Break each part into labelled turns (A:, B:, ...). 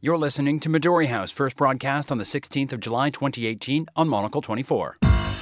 A: You're listening to Midori House, first broadcast on the 16th of July 2018 on Monocle 24.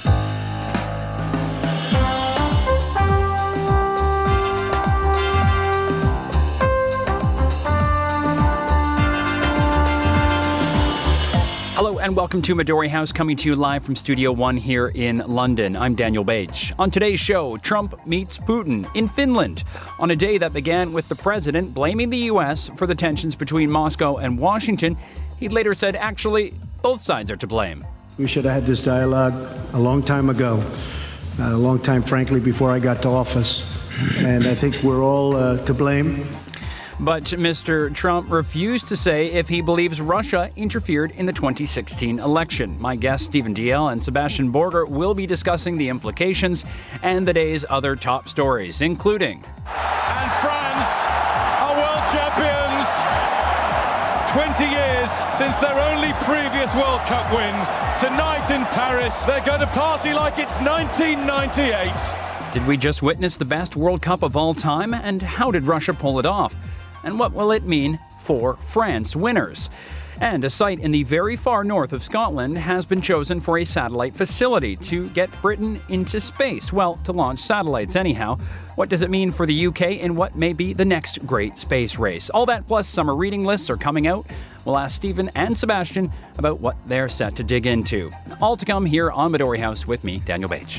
A: Hello and welcome to Midori House, coming to you live from Studio One here in London. I'm Daniel Beige. On today's show, Trump meets Putin in Finland on a day that began with the president blaming the U.S. for the tensions between Moscow and Washington. He later said, actually, both sides are to blame.
B: We should have had this dialogue a long time ago, a long time, frankly, before I got to office. And I think we're all to blame.
A: But Mr. Trump refused to say if he believes Russia interfered in the 2016 election. My guests, Stephen Diel and Sebastian Borger, will be discussing the implications and the day's other top stories, including...
C: And France are world champions! 20 years since their only previous World Cup win. Tonight in Paris, they're going to party like it's 1998.
A: Did we just witness the best World Cup of all time? And how did Russia pull it off? And what will it mean for France winners? And a site in the very far north of Scotland has been chosen for a satellite facility to get Britain into space. Well, to launch satellites anyhow. What does it mean for the UK and what may be the next great space race? All that plus summer reading lists are coming out. We'll ask Stephen and Sebastian about what they're set to dig into. All to come here on Midori House with me, Daniel Beige.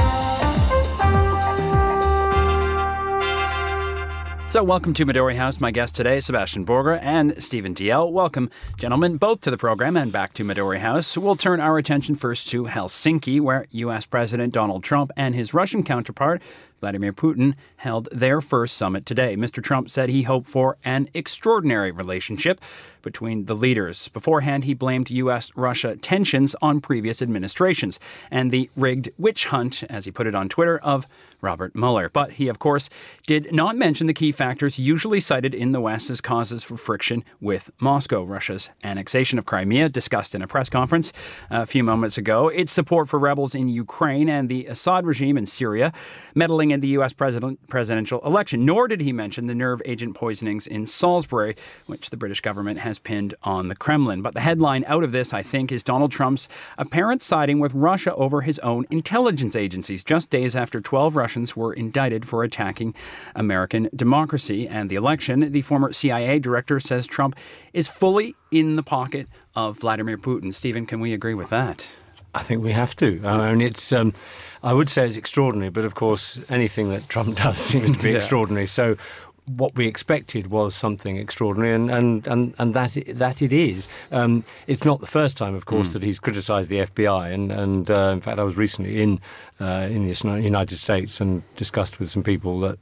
A: So welcome to Midori House. My guests today, Sebastian Borger and Stephen Diel. Welcome, gentlemen, both to the program and back to Midori House. We'll turn our attention first to Helsinki, where U.S. President Donald Trump and his Russian counterpart, Vladimir Putin, held their first summit today. Mr. Trump said he hoped for an extraordinary relationship between the leaders. Beforehand, he blamed U.S.-Russia tensions on previous administrations and the rigged witch hunt, as he put it on Twitter, of Robert Mueller. But he, of course, did not mention the key factors usually cited in the West as causes for friction with Moscow. Russia's annexation of Crimea, discussed in a press conference a few moments ago, its support for rebels in Ukraine and the Assad regime in Syria, meddling in the U.S. presidential election. Nor did he mention the nerve agent poisonings in Salisbury, which the British government has pinned on the Kremlin. But the headline out of this, I think, is Donald Trump's apparent siding with Russia over his own intelligence agencies, just days after 12 Russians were indicted for attacking American democracy and the election. The former CIA director says Trump is fully in the pocket of Vladimir Putin. Stephen, can we agree with that?
D: I think we have to. I mean, it's. I would say it's extraordinary, but of course, anything that Trump does seems to be extraordinary. So, what we expected was something extraordinary, and that it is. It's not the first time, of course, that he's criticised the FBI, and in fact, I was recently in the United States and discussed with some people that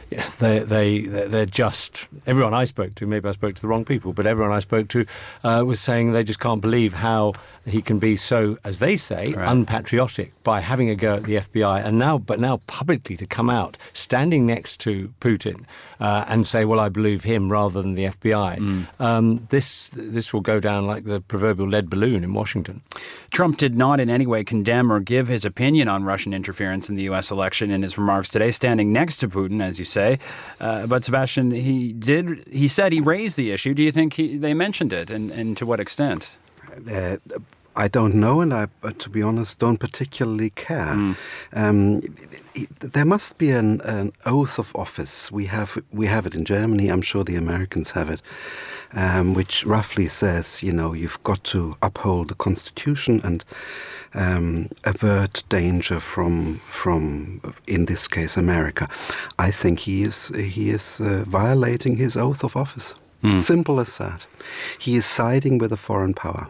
D: they're just, everyone I spoke to, maybe I spoke to the wrong people, but everyone I spoke to was saying they just can't believe how he can be so, as they say, unpatriotic by having a go at the FBI, and now publicly to come out, standing next to Putin, and say, well, I believe him rather than the FBI. This will go down like the proverbial lead balloon in Washington.
A: Trump did not in any way condemn or give his opinion on Russian interference in the U.S. election in his remarks today, standing next to Putin, as you say. But Sebastian, he said he raised the issue. Do you think they mentioned it, and to what extent?
E: I don't know, and I, to be honest, don't particularly care. There must be an oath of office. We have it in Germany. I'm sure the Americans have it, which roughly says, you've got to uphold the Constitution and avert danger from, in this case, America. I think he is violating his oath of office. Simple as that. He is siding with a foreign power.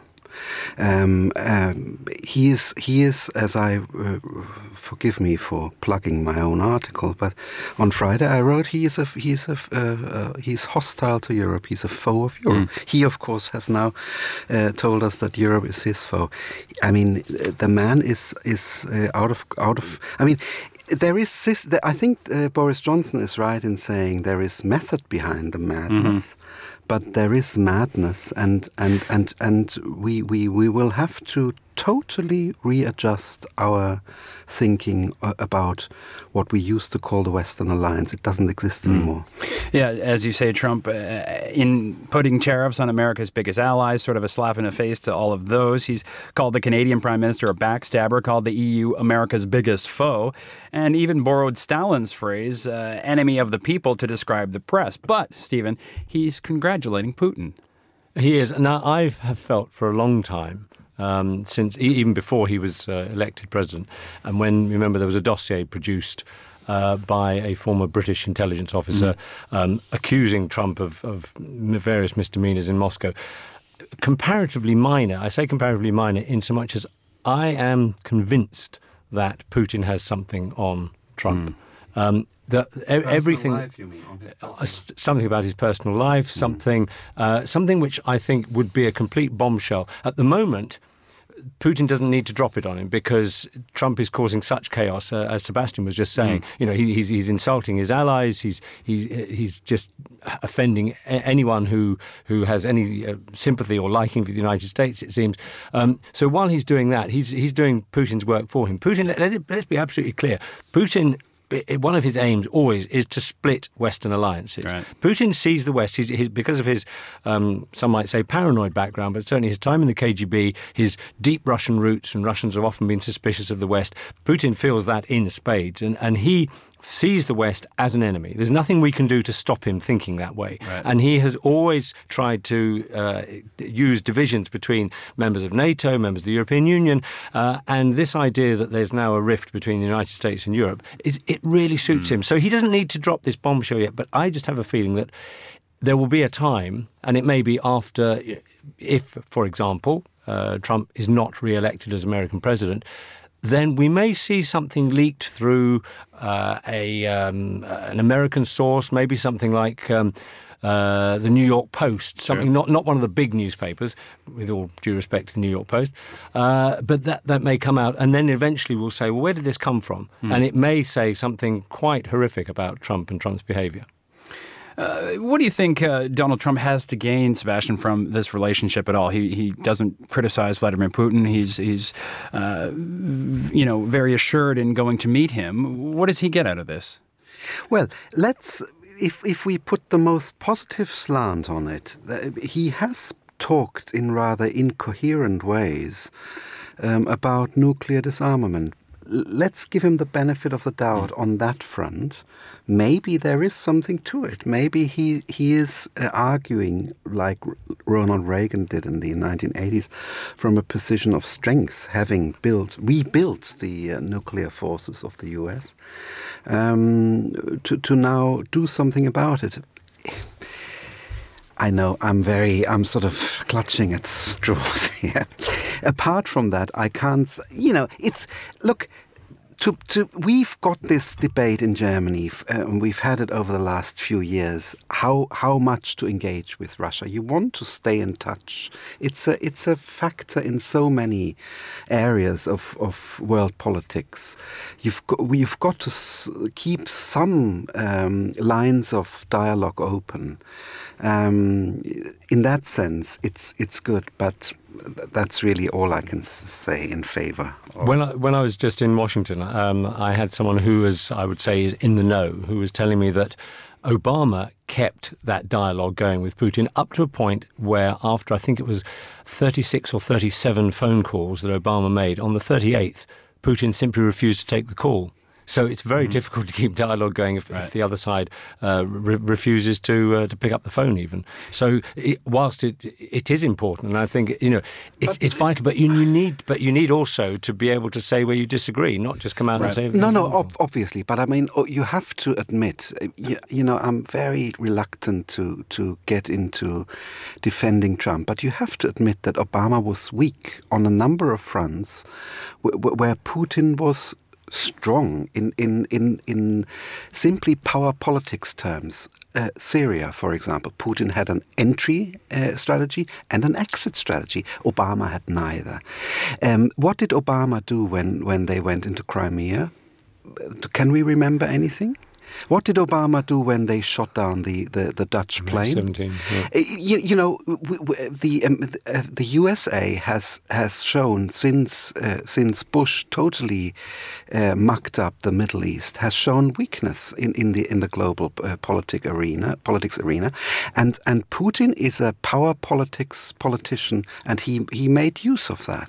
E: He is, as I forgive me for plugging my own article, but on Friday I wrote he's hostile to Europe. He's a foe of Europe. He, of course, has now told us that Europe is his foe. I mean, the man is out of. I mean, there is. I think Boris Johnson is right in saying there is method behind the madness. But there is madness, and we will have to totally readjust our thinking about what we used to call the Western Alliance. It doesn't exist anymore.
A: Yeah, as you say, Trump, in putting tariffs on America's biggest allies, sort of a slap in the face to all of those. He's called the Canadian Prime Minister a backstabber, called the EU America's biggest foe, and even borrowed Stalin's phrase, enemy of the people, to describe the press. But, Stephen, he's congratulating Putin.
D: He is. Now, I have felt for a long time, since even before he was elected president, and when, remember, there was a dossier produced by a former British intelligence officer accusing Trump of various misdemeanors in Moscow. Comparatively minor, I say comparatively minor, in so much as I am convinced that Putin has something on Trump. Everything,
E: life, you mean, on his
D: something about his personal life, something which I think would be a complete bombshell. At the moment, Putin doesn't need to drop it on him because Trump is causing such chaos, as Sebastian was just saying. You know, he's insulting his allies. He's just offending anyone who has any sympathy or liking for the United States, it seems. So while he's doing that, he's doing Putin's work for him. Putin, let's be absolutely clear. Putin, one of his aims always is to split Western alliances. Right. Putin sees the West, because of his, some might say, paranoid background, but certainly his time in the KGB, his deep Russian roots, and Russians have often been suspicious of the West. Putin feels that in spades, and he sees the West as an enemy. There's nothing we can do to stop him thinking that way. Right. And he has always tried to use divisions between members of NATO, members of the European Union, and this idea that there's now a rift between the United States and Europe, it really suits him. So he doesn't need to drop this bombshell yet, but I just have a feeling that there will be a time, and it may be after, if, for example, Trump is not re-elected as American president, then we may see something leaked through an American source, maybe something like the New York Post, something not one of the big newspapers, with all due respect to the New York Post, but that may come out, and then eventually we'll say, well, where did this come from? And it may say something quite horrific about Trump and Trump's behavior.
A: What do you think Donald Trump has to gain, Sebastian, from this relationship at all? He doesn't criticize Vladimir Putin. He's very assured in going to meet him. What does he get out of this?
E: Well, if we put the most positive slant on it, he has talked in rather incoherent ways about nuclear disarmament. Let's give him the benefit of the doubt on that front. Maybe there is something to it. Maybe he is arguing, like Ronald Reagan did in the 1980s, from a position of strength, having rebuilt the nuclear forces of the US, to now do something about it. I know I'm sort of clutching at straws here. Apart from that, I can't, we've got this debate in Germany, and we've had it over the last few years, how much to engage with Russia. You want to stay in touch. It's a factor in so many areas of world politics. You've got to keep some lines of dialogue open. In that sense, it's good, but that's really all I can say in favour of.
D: When I was just in Washington, I had someone who was, I would say, is in the know, who was telling me that Obama kept that dialogue going with Putin up to a point where, after I think it was 36 or 37 phone calls that Obama made, on the 38th, Putin simply refused to take the call. So it's very difficult to keep dialogue going if the other side refuses to pick up the phone even. So whilst it is important, and I think it's vital, but you need also to be able to say where you disagree, not just come out and say
E: obviously. But I mean, you have to admit, I'm very reluctant to get into defending Trump, but you have to admit that Obama was weak on a number of fronts where Putin was strong in simply power politics terms. Syria, for example, Putin had an entry strategy and an exit strategy. Obama had neither. What did Obama do when they went into Crimea? Can we remember anything? What did Obama do when they shot down the Dutch plane?
D: 17. Yeah.
E: You know, the USA has shown since Bush totally mucked up the Middle East, has shown weakness in the global politics arena, and Putin is a power politician, and he made use of that.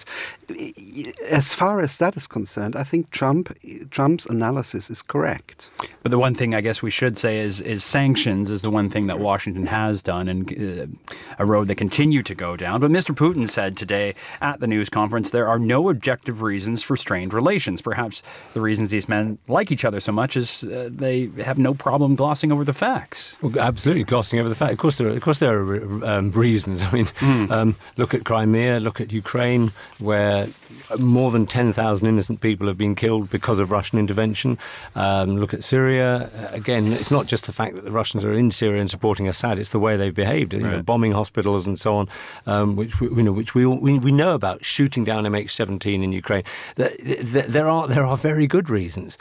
E: As far as that is concerned, I think Trump's analysis is correct.
A: But the one thing I guess we should say is sanctions is the one thing that Washington has done, and a road they continue to go down. But Mr. Putin said today at the news conference there are no objective reasons for strained relations. Perhaps the reasons these men like each other so much is they have no problem glossing over the facts.
D: Well, absolutely glossing over the facts. Of course there are reasons. I mean, look at Crimea, look at Ukraine, where more than 10,000 innocent people have been killed because of Russian intervention. Look at Syria. Again, it's not just the fact that the Russians are in Syria and supporting Assad, it's the way they've behaved, you know, bombing hospitals and so on, which we know about, shooting down MH17 in Ukraine. There are very good reasons.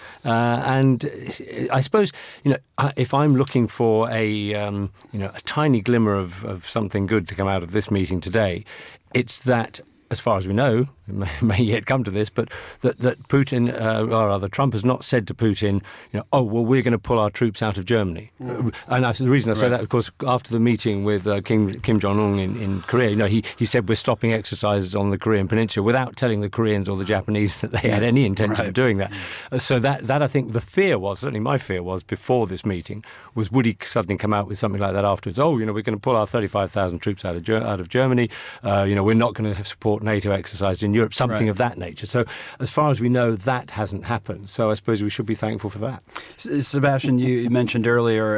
D: And I suppose, you know, if I'm looking for a tiny glimmer of something good to come out of this meeting today, it's that, as far as we know, it may yet come to this, but that Putin, or rather Trump, has not said to Putin, you know, oh, well, we're going to pull our troops out of Germany. And that's the reason I say that, of course, after the meeting with Kim Jong-un in Korea, you know, he said we're stopping exercises on the Korean Peninsula without telling the Koreans or the Japanese that they had any intention of doing that. So that I think the fear was, certainly my fear was before this meeting, was would he suddenly come out with something like that afterwards? Oh, you know, we're going to pull our 35,000 troops out of Germany. You know, we're not going to support NATO exercises in Europe, something of that nature. So as far as we know, that hasn't happened. So I suppose we should be thankful for that.
A: Sebastian, you mentioned earlier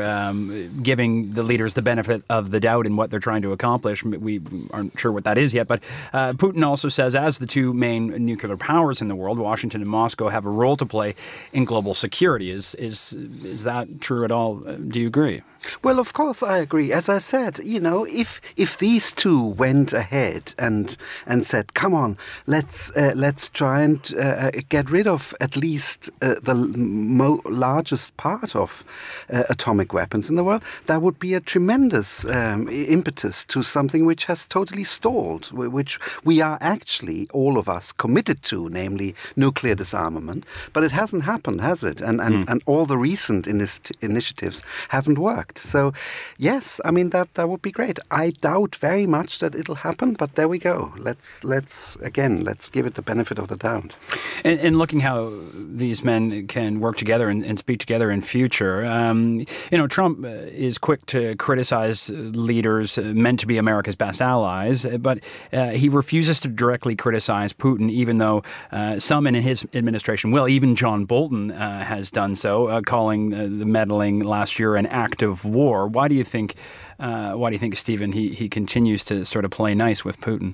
A: giving the leaders the benefit of the doubt in what they're trying to accomplish. We aren't sure what that is yet, but Putin also says as the two main nuclear powers in the world, Washington and Moscow, have a role to play in global security. Is that true at all? Do you agree?
E: Well, of course I agree. As I said, you know, if these two went ahead and said, come on, let's try and get rid of at least the largest part of atomic weapons in the world, that would be a tremendous impetus to something which has totally stalled, which we are actually, all of us, committed to, namely nuclear disarmament. But it hasn't happened, has it? And all the recent initiatives haven't worked. So, yes, I mean, that would be great. I doubt very much that it'll happen, but there we go. Let's give it the benefit of the doubt.
A: And looking how these men can work together and speak together in future, you know, Trump is quick to criticize leaders meant to be America's best allies, but he refuses to directly criticize Putin, even though some in his administration will. Even John Bolton has done so, calling the meddling last year an act of war. Why do you think, Stephen, he continues to sort of play nice with Putin?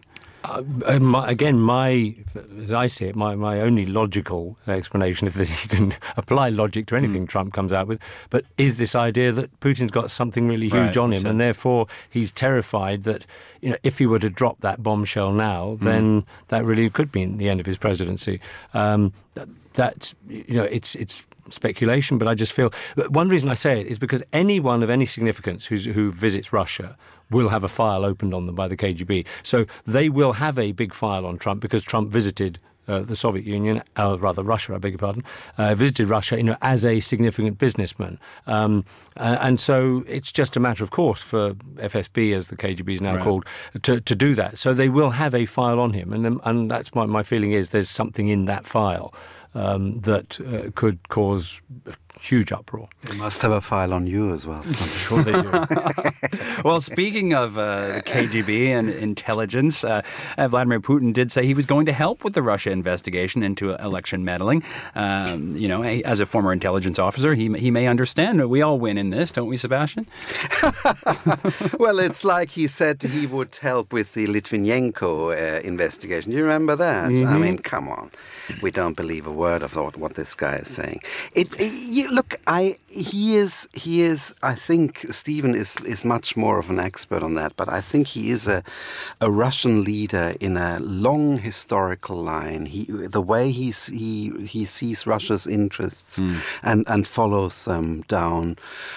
A: As I see it, my only logical explanation, if you can apply logic to anything Trump comes out with, but is this idea that Putin's got something really huge on him, and therefore he's terrified that, you know, if he were to drop that bombshell now, then that really could be the end of his presidency. That's, you know, it's speculation, but I just feel one reason I say it is because anyone of any significance who visits Russia will have a file opened on them by the KGB. So they will have a big file on Trump because Trump visited the Soviet Union, rather Russia, I beg your pardon, visited Russia, you know, as a significant businessman. And so it's just a matter of course for FSB, as the KGB is now called, to do that. So they will have a file on him. And that's my feeling is there's something in that file that could cause huge uproar.
E: They must have a file on you as well.
D: I'm sure they do.
A: Well, speaking of the KGB and intelligence, Vladimir Putin did say he was going to help with the Russia investigation into election meddling. You know, as a former intelligence officer, he may understand. We all win in this, don't we, Sebastian?
E: Well, it's like he said he would help with the Litvinenko investigation. Do you remember that? I mean, come on. We don't believe a word of what this guy is saying. It's He is. I think Stephen is much more of an expert on that, but I think he is a Russian leader in a long historical line. The way he sees Russia's interests and follows them down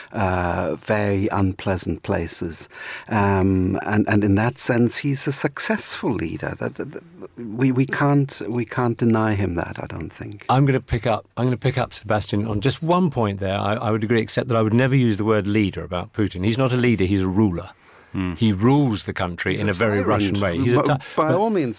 E: very unpleasant places, and in that sense, he's a successful leader. We can't deny him that. I don't think.
D: I'm going to pick up Sebastian on just one point there. I would agree, except that I would never use the word leader about Putin. He's not a leader, he's a ruler. He rules the country in a very Russian way.
E: By all means,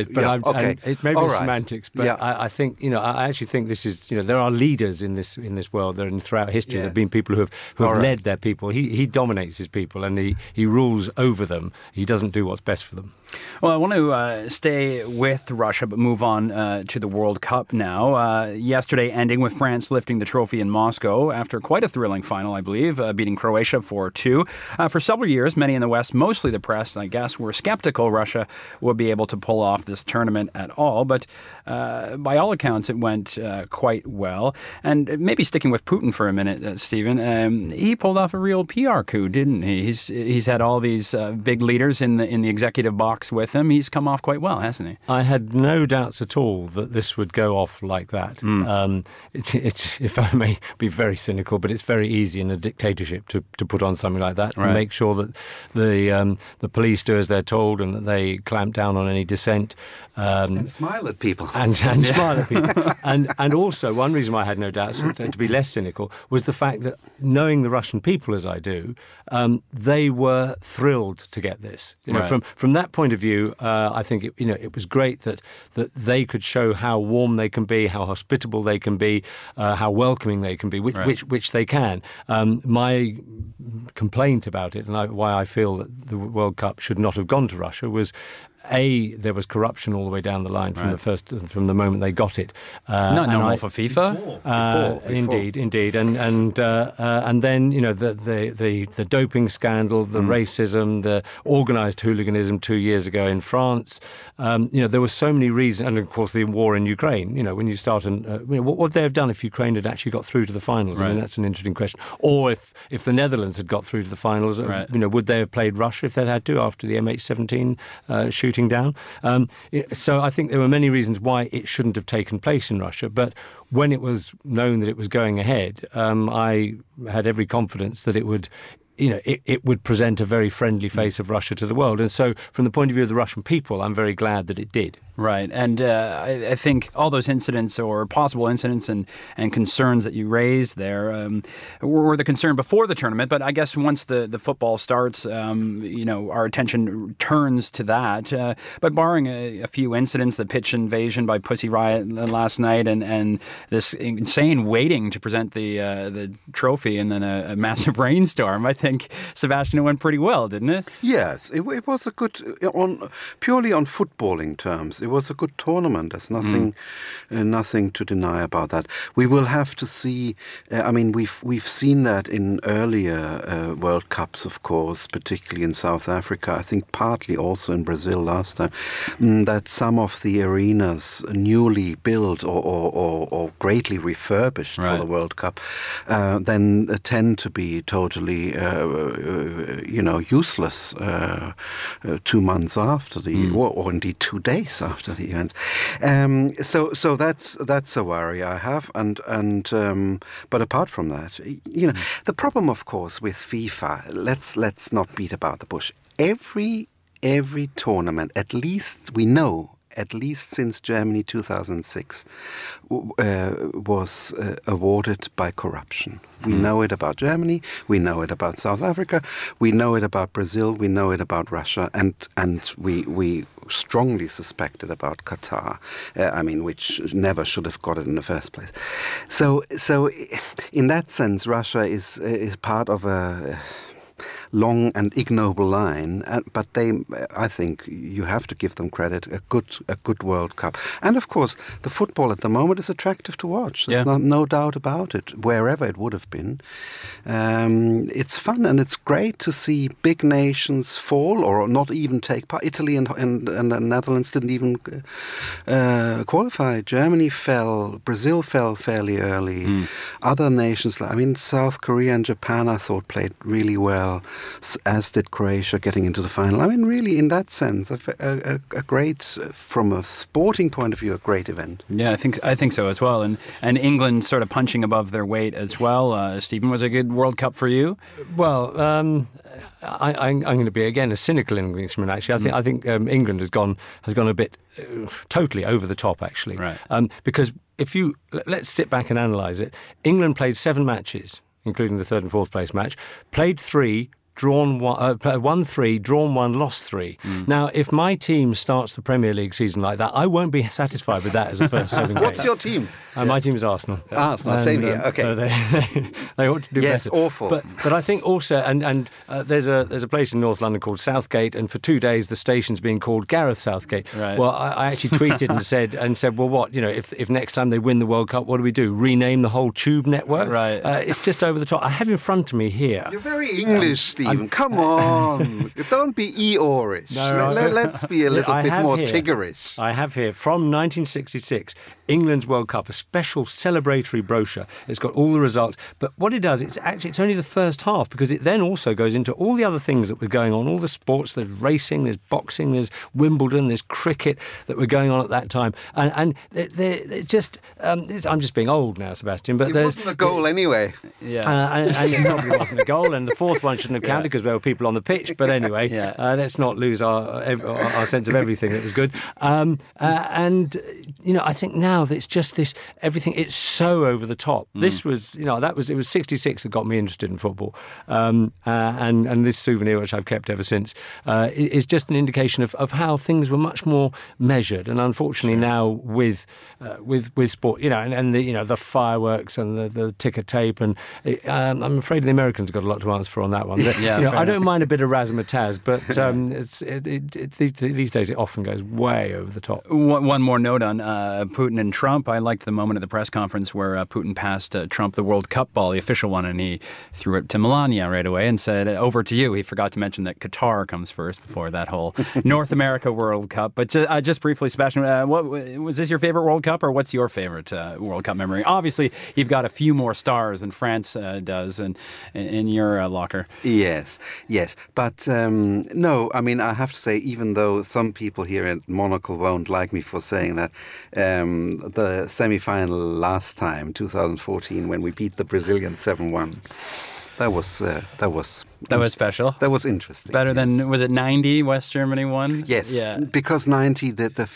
D: it may be semantics, but
E: yeah.
D: I think I actually think this is there are leaders in this world. There and throughout history, there have been people who have led their people. He dominates his people and he rules over them. He doesn't do what's best for them.
A: Well, I want to stay with Russia, but move on to the World Cup now. Yesterday ending with France lifting the trophy in Moscow after quite a thrilling final, I believe, beating Croatia 4-2. For several years, many in the West, mostly the press, I guess, were skeptical Russia would be able to pull off this tournament at all. But by all accounts, it went quite well. And maybe sticking with Putin for a minute, Stephen, he pulled off a real PR coup, didn't he? He's had all these big leaders in the executive box with him. He's come off quite well, hasn't he?
D: I had no doubts at all that this would go off like that. It's, if I may be very cynical, but it's very easy in a dictatorship to put on something like that and make sure that the police do as they're told and that they clamp down on any dissent.
E: And smile at people.
D: And smile at people. And also, one reason why I had no doubts, to be less cynical, was the fact that knowing the Russian people as I do, they were thrilled to get this. From that point of view, I think it was great that they could show how warm they can be, how hospitable they can be, how welcoming they can be, which they can. My complaint about it, and why I feel that the World Cup should not have gone to Russia, was there was corruption all the way down the line from the moment they got it.
A: Not normal for FIFA.
D: Before. Indeed, and then the doping scandal, the racism, the organised hooliganism 2 years ago in France. There were so many reasons, and of course the war in Ukraine. When you start what would they have done if Ukraine had actually got through to the finals? I mean, that's an interesting question. Or if the Netherlands had got through to the finals, would they have played Russia if they'd had to after the MH17 shooting down? So I think there were many reasons why it shouldn't have taken place in Russia. But when it was known that it was going ahead, I had every confidence that it would present a very friendly face of Russia to the world. And so from the point of view of the Russian people, I'm very glad that it did.
A: Right. And I think all those incidents or possible incidents and concerns that you raised there were the concern before the tournament. But I guess once the football starts, our attention turns to that. But barring a few incidents, the pitch invasion by Pussy Riot last night and this insane waiting to present the trophy and then a massive rainstorm, I think, Sebastian, it went pretty well, didn't it?
E: Yes. It was a good, purely on footballing terms. It was a good tournament. There's nothing to deny about that. We will have to see. We've seen that in earlier World Cups, of course, particularly in South Africa. I think partly also in Brazil last time. That some of the arenas newly built or greatly refurbished for the World Cup then tend to be totally useless 2 months after the or indeed 2 days after the event. So that's a worry I have, and but apart from that, the problem, of course, with FIFA, let's not beat about the bush. Every tournament, at least we know, at least since Germany 2006, was awarded by corruption. We know it about Germany, we know it about South Africa, we know it about Brazil, we know it about Russia, and we strongly suspect it about Qatar, which never should have got it in the first place. So in that sense, Russia is part of a long and ignoble line. But I think you have to give them credit. A good World Cup, and of course, the football at the moment is attractive to watch. There's no doubt about it. Wherever it would have been, it's fun and it's great to see big nations fall or not even take part. Italy and the Netherlands didn't even qualify. Germany fell. Brazil fell fairly early. Other nations, South Korea and Japan, I thought played really well, as did Croatia getting into the final. Really, in that sense, a great, from a sporting point of view, a great event.
A: Yeah, I think so as well. And England sort of punching above their weight as well. Stephen, was it a good World Cup for you?
D: Well, I'm going to be again a cynical Englishman. Actually, I think England has gone a bit totally over the top. Actually,
A: right?
D: Because let's sit back and analyse it. England played 7 matches, including the 3rd and 4th place match. Played 3. Won 3, drawn 1, lost 3. Now, if my team starts the Premier League season like that, I won't be satisfied with that as a first 7 game.
E: What's your team?
D: My team is Arsenal.
E: Arsenal, same here. Okay.
D: So they ought to do better.
E: Yes, awful.
D: But I think also, and there's a place in North London called Southgate, and for 2 days the station's being called Gareth Southgate.
A: Right.
D: Well, I actually tweeted and said, well, what, if next time they win the World Cup, what do? Rename the whole Tube network?
A: Right.
D: It's just over the top. I have in front of me here.
E: You're very English, Stephen. Come on. Don't be Eeyorish.
D: No,
E: let's be a little bit more Tiggerish.
D: I have here, from 1966, England's World Cup, a special celebratory brochure. It's got all the results. But what it does, it's only the first half, because it then also goes into all the other things that were going on, all the sports. There's racing, there's boxing, there's Wimbledon, there's cricket that were going on at that time. And they're just, I'm just being old now, Sebastian. But
E: it wasn't a goal anyway.
A: Yeah.
D: And it probably wasn't a goal. And the 4th one shouldn't have counted because there were people on the pitch. But anyway, let's not lose our sense of everything that was good. I think now that it's just this everything. It's so over the top. This was, it was 66 that got me interested in football, and this souvenir, which I've kept ever since, is just an indication of how things were much more measured. And unfortunately now with sport, and the fireworks and the ticker tape, and I'm afraid the Americans got a lot to answer for on that one. I don't mind a bit of razzmatazz, but these days it often goes way over the top.
A: One more note on Putin and Trump. I liked the moment at the press conference where Putin passed Trump the World Cup ball, the official one, and he threw it to Melania right away and said, over to you. He forgot to mention that Qatar comes first before that whole North America World Cup. But just briefly, Sebastian, what was this your favorite World Cup, or what's your favorite World Cup memory? Obviously, you've got a few more stars than France does in your locker.
E: Yes. But no, I have to say, even though some people here at Monocle won't like me for saying that, the semi-final last time, 2014, when we beat the Brazilians 7-1, that was
A: special.
E: That was interesting.
A: Better than, was it 90 West Germany won?
E: Yes,
A: yeah.
E: Because 90,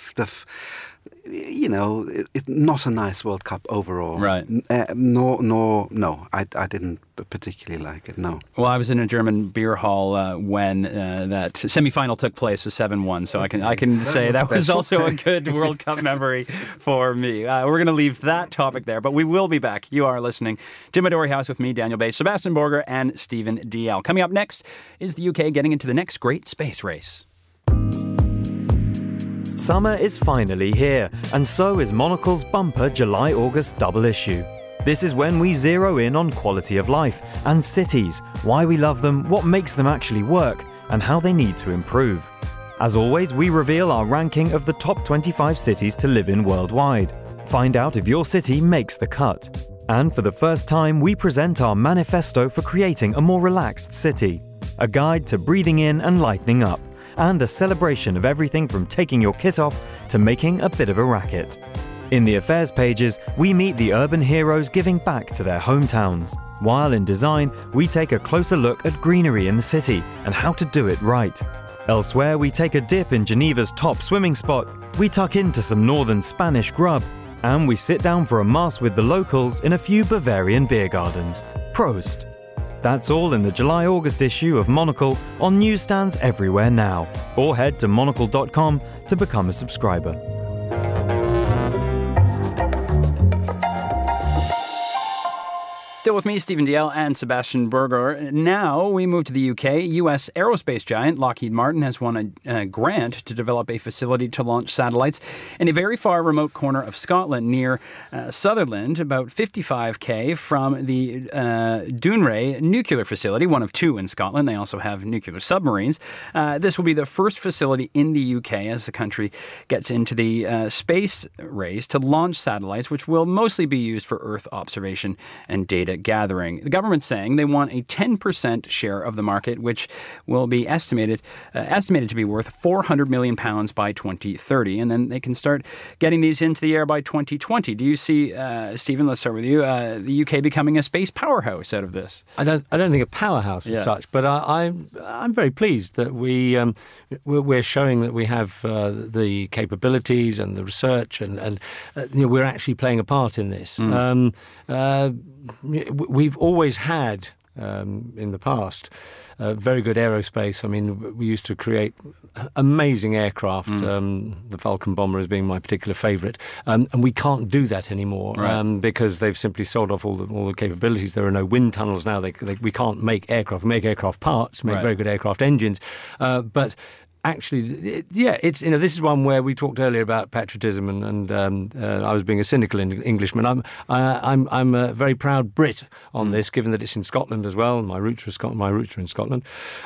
E: not a nice World Cup overall.
A: Right.
E: No, I didn't particularly like it, no.
A: Well, I was in a German beer hall when that semi-final took place, a 7-1, so I can say that was also a good World Cup memory for me. We're going to leave that topic there, but we will be back. You are listening to Midori House with me, Daniel Bates, Sebastian Borger, and Stephen DL. Coming up next is the UK getting into the next great space race.
F: Summer is finally here, and so is Monocle's bumper July-August double issue. This is when we zero in on quality of life and cities, why we love them, what makes them actually work, and how they need to improve. As always, we reveal our ranking of the top 25 cities to live in worldwide. Find out if your city makes the cut. And for the first time, we present our manifesto for creating a more relaxed city. A guide to breathing in and lightening up, and a celebration of everything from taking your kit off to making a bit of a racket. In the affairs pages, we meet the urban heroes giving back to their hometowns. While in design, we take a closer look at greenery in the city and how to do it right. Elsewhere, we take a dip in Geneva's top swimming spot, we tuck into some northern Spanish grub, and we sit down for a mass with the locals in a few Bavarian beer gardens. Prost! That's all in the July-August issue of Monocle, on newsstands everywhere now. Or head to monocle.com to become a subscriber.
A: Still with me, Stephen Dalziel and Sebastian Berger. Now we move to the UK. US aerospace giant Lockheed Martin has won a grant to develop a facility to launch satellites in a very far remote corner of Scotland near Sutherland, about 55k from the Dounreay nuclear facility, one of two in Scotland. They also have nuclear submarines. This will be the first facility in the UK as the country gets into the space race to launch satellites, which will mostly be used for Earth observation and data gathering. The government's saying they want a 10% share of the market, which will be estimated to be worth £400 million by 2030, and then they can start getting these into the air by 2020. Do you see, Stephen, let's start with you, the UK becoming a space powerhouse out of this?
D: I don't think a powerhouse as such, but I'm very pleased that we're showing that we have the capabilities and the research, and we're actually playing a part in this. We've always had, in the past, very good aerospace. I mean, we used to create amazing aircraft. The Falcon bomber as being my particular favourite, and we can't do that anymore because they've simply sold off all the capabilities. There are no wind tunnels now. We can't make aircraft. We make aircraft parts, make very good aircraft engines, but. Actually, it's this is one where we talked earlier about patriotism, and I was being a cynical Englishman. I'm a very proud Brit on this, given that it's in Scotland as well. My roots are in Scotland.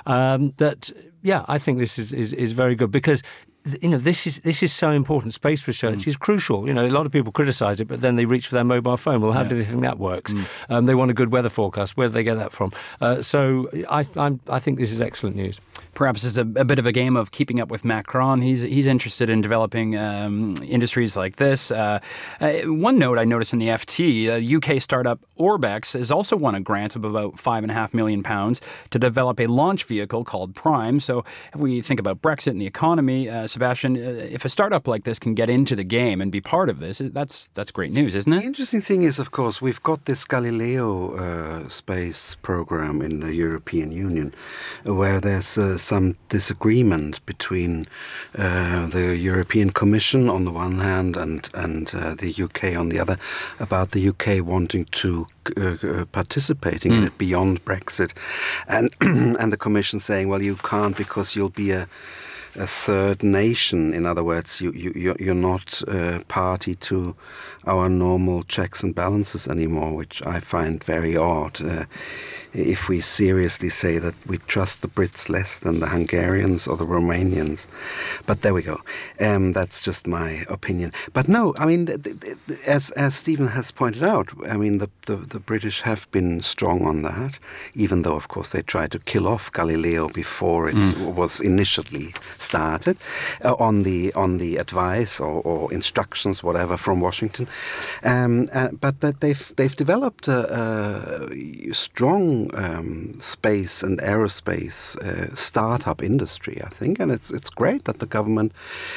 D: I think this is very good because. This is so important. Space research is crucial. A lot of people criticise it, but then they reach for their mobile phone. Well, how do they think that works? They want a good weather forecast. Where do they get that from? So I think this is excellent news.
A: Perhaps it's a bit of a game of keeping up with Macron. He's interested in developing industries like this. One note I noticed in the FT, UK startup Orbex has also won a grant of about £5.5 million to develop a launch vehicle called Prime. So if we think about Brexit and the economy, Sebastian, if a startup like this can get into the game and be part of this, that's great news, isn't it?
E: The interesting thing is, of course, we've got this Galileo space program in the European Union where there's some disagreement between the European Commission on the one hand and the UK on the other about the UK wanting to participating in it beyond Brexit, and the Commission saying, well, you can't because you'll be a third nation. In other words, you're not party to our normal checks and balances anymore, which I find very odd. If we seriously say that we trust the Brits less than the Hungarians or the Romanians. But there we go. That's just my opinion. But no, I mean, as Stephen has pointed out, I mean, the British have been strong on that, even though, of course, they tried to kill off Galileo before it was initially started, on the advice or instructions, whatever, from Washington. But that they've developed a strong space and aerospace startup industry, I think, and it's great that the government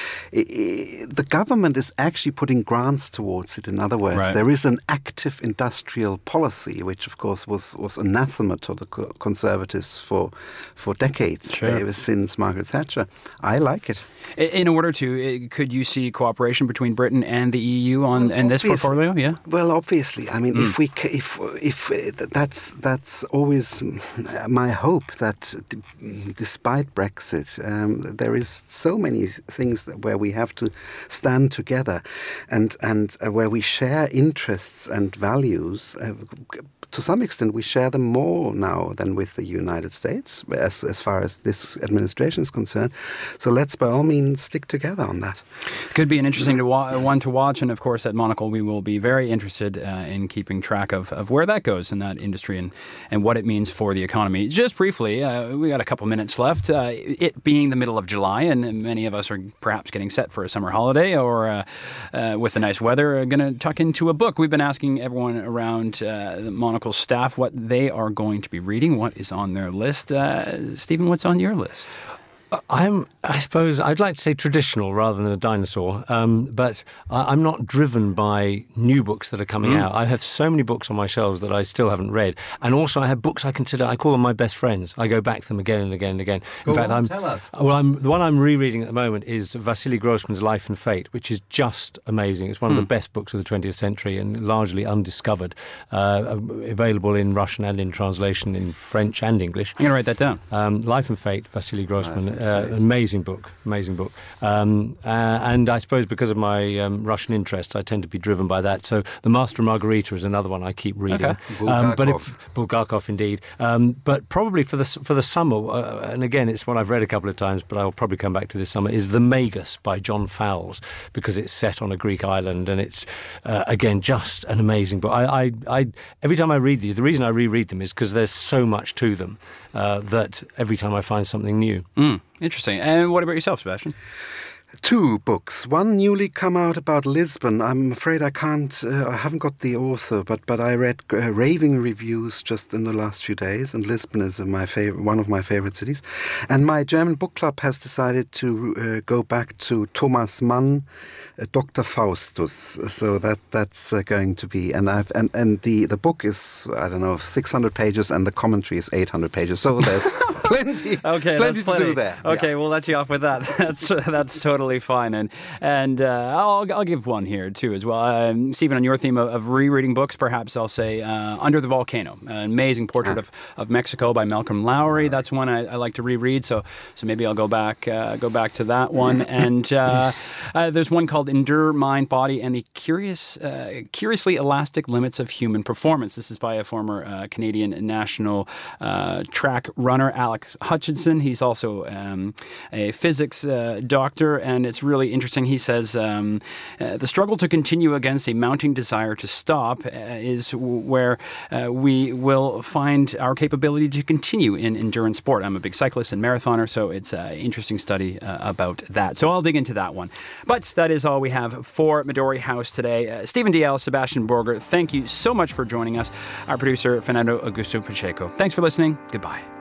E: is actually putting grants towards it. In other words, there is an active industrial policy, which of course was anathema to the Conservatives for decades, ever since Margaret Thatcher. I like it.
A: In order to, could you see cooperation between Britain and the EU on this portfolio? Yeah.
E: Well, obviously, I mean, if that's always my hope that despite Brexit, there is so many things where we have to stand together, and where we share interests and values. To some extent, we share them more now than with the United States, as far as this administration is concerned. So let's, by all means, stick together on that.
A: Could be an interesting one to watch. And, of course, at Monocle, we will be very interested in keeping track of where that goes in that industry and what it means for the economy. Just briefly, we got a couple minutes left. It being the middle of July, and many of us are perhaps getting set for a summer holiday or with the nice weather, going to tuck into a book. We've been asking everyone around the Monocle staff what they are going to be reading, what is on their list. Stephen, what's on your list?
D: I'm I suppose I'd like to say traditional rather than a dinosaur, but I'm not driven by new books that are coming out. I have so many books on my shelves that I still haven't read, and also I have books I call them my best friends. I go back to them again and again and again. In fact,
E: tell us.
D: Well, the one I'm rereading at the moment is Vasily Grossman's Life and Fate, which is just amazing. It's one of the best books of the 20th century and largely undiscovered, available in Russian and in translation in French and English.
A: I'm going to write that down.
D: Life and Fate, Vasily Grossman, amazing book. And I suppose because of my Russian interest, I tend to be driven by that. So The Master and Margarita is another one I keep reading.
A: Okay.
D: Bulgakov, indeed. But probably for the summer, and again, it's one I've read a couple of times, but I'll probably come back to this summer, is The Magus by John Fowles, because it's set on a Greek island, and it's, again, just an amazing book. I every time I read these, the reason I reread them is because there's so much to them that every time I find something new.
A: Interesting. And what about yourself, Sebastian?
E: 2 books. One newly come out about Lisbon. I'm afraid I haven't got the author, but I read raving reviews just in the last few days, and Lisbon is one of my favorite cities. And my German book club has decided to go back to Thomas Mann, Dr. Faustus. So that's going to be, and the book is, I don't know, 600 pages, and the commentary is 800 pages. So there's plenty to do there.
A: Okay, we'll let you off with that. That's totally fine, and I'll give one here too as well. Stephen, on your theme of rereading books, perhaps I'll say Under the Volcano, an amazing portrait of Mexico by Malcolm Lowry. That's one I like to reread, so maybe I'll go back to that one. And there's one called Endure Mind, Body, and the Curiously Elastic Limits of Human Performance. This is by a former Canadian national track runner, Alex Hutchinson. He's also a physics doctor, and it's really interesting. He says the struggle to continue against a mounting desire to stop is where we will find our capability to continue in endurance sport. I'm a big cyclist and marathoner, so it's an interesting study about that. So I'll dig into that one. But that is all we have for Midori House today. Stephen Dalziel, Sebastian Borger, thank you so much for joining us. Our producer, Fernando Augusto Pacheco. Thanks for listening. Goodbye.